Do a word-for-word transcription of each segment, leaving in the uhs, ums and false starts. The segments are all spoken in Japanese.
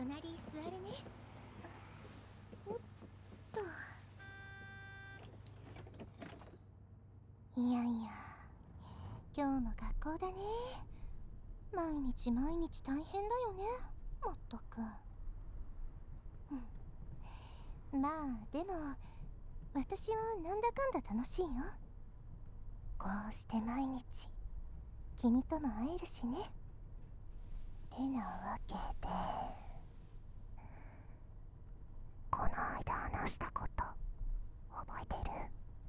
隣座るね。おっと。いやいや、今日も学校だね。毎日毎日大変だよね、まったく。うん、まあでも私はなんだかんだ楽しいよ。こうして毎日君とも会えるしね。てなわけで、この間話したこと覚えてる？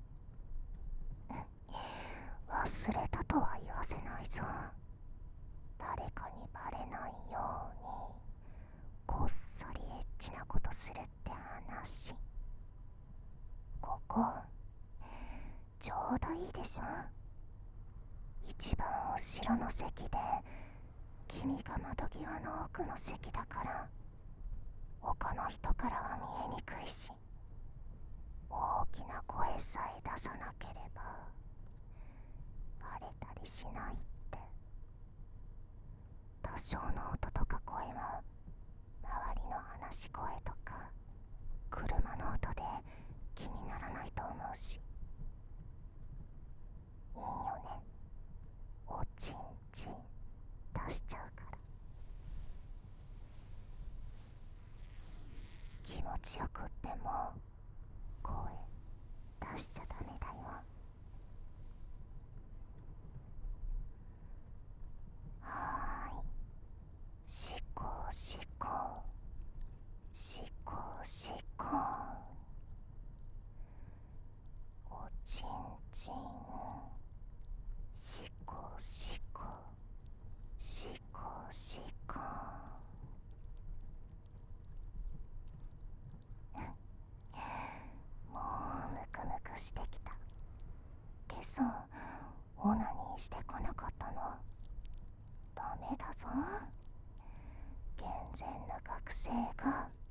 忘れたとは言わせないぞ。誰かにバレないようにこっそりエッチなことするって話。ここちょうどいいでしょ。一番後ろの席で君が窓際の奥の席だから他の人からは見えにくいし、大きな声さえ出さなければバレたりしないって。多少の音とか声も周りの話し声とか車の音で気にならないと思うし。いいよね、おちんちん出しちゃうから。気持ちよくっても声出しちゃダメだよ。はーい、しこしこしこしこ、おちんちんしこしこしこしこ。もうムクムクしてきた。今朝オナニーしてこなかったの？ダメだぞ。健全な学生が